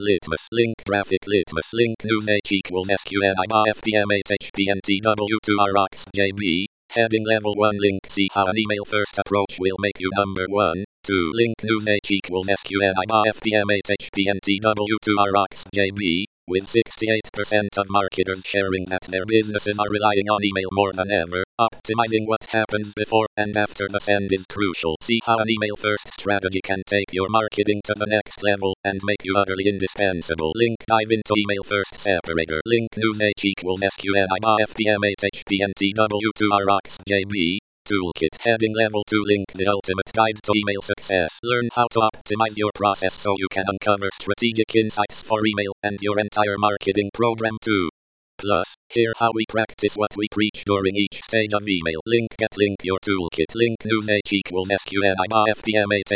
Litmus link graphic Litmus link news H equals SQLI bar FDM8 HPNTW2RX JB. Heading level 1 link. See how an email first approach will make you number 1. 2. Link news H equals SQLI bar FDM8 HPNTW2RX JB. With 68% of marketers sharing that their businesses are relying on email more than ever, optimizing what happens before and after the send is crucial. See how an email-first strategy can take your marketing to the next level and make you utterly indispensable. Link dive into email-first separator. Link news H equals SQLI bar FDM8 HPNTW2RX JB. Toolkit heading level 2 link the ultimate guide to email success. Learn how to optimize your process so you can uncover strategic insights for email and your entire marketing program too. Plus, hear how we practice what we preach during each stage of email. Link get link your toolkit. Link news H equals SQLI bar FDM8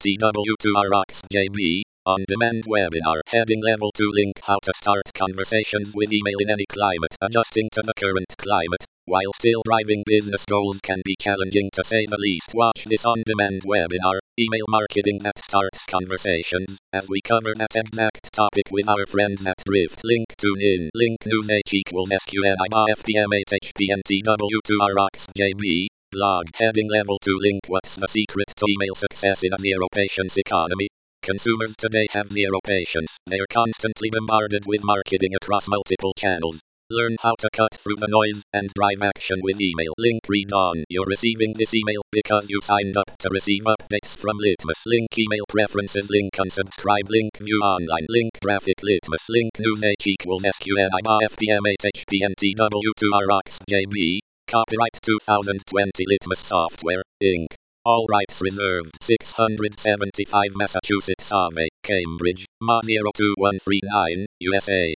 HPNTW2RX JB. On-demand webinar. Heading level 2 link how to start conversations with email in any climate. Adjusting to the current climate, while still driving business goals can be challenging to say the least. Watch this on-demand webinar, Email Marketing That Starts Conversations, as we cover that exact topic with our friends at Drift. Link tune in. Link news H equals SQLI bar FDM8 HPNTW2RX JB. Blog. Heading level 2 link what's the secret to email success in a zero-patience economy? Consumers today have zero patience. They are constantly bombarded with marketing across multiple channels. Learn how to cut through the noise and drive action with email. Link read on. You're receiving this email because you signed up to receive updates from Litmus. Link email preferences. Link unsubscribe. Link view online. Link graphic Litmus. Link news H equals SQLI bar FDM8 HPNTW2RX JB. Copyright 2020 Litmus Software, Inc. All rights reserved. 675 Massachusetts Ave, Cambridge, MA 02139, USA.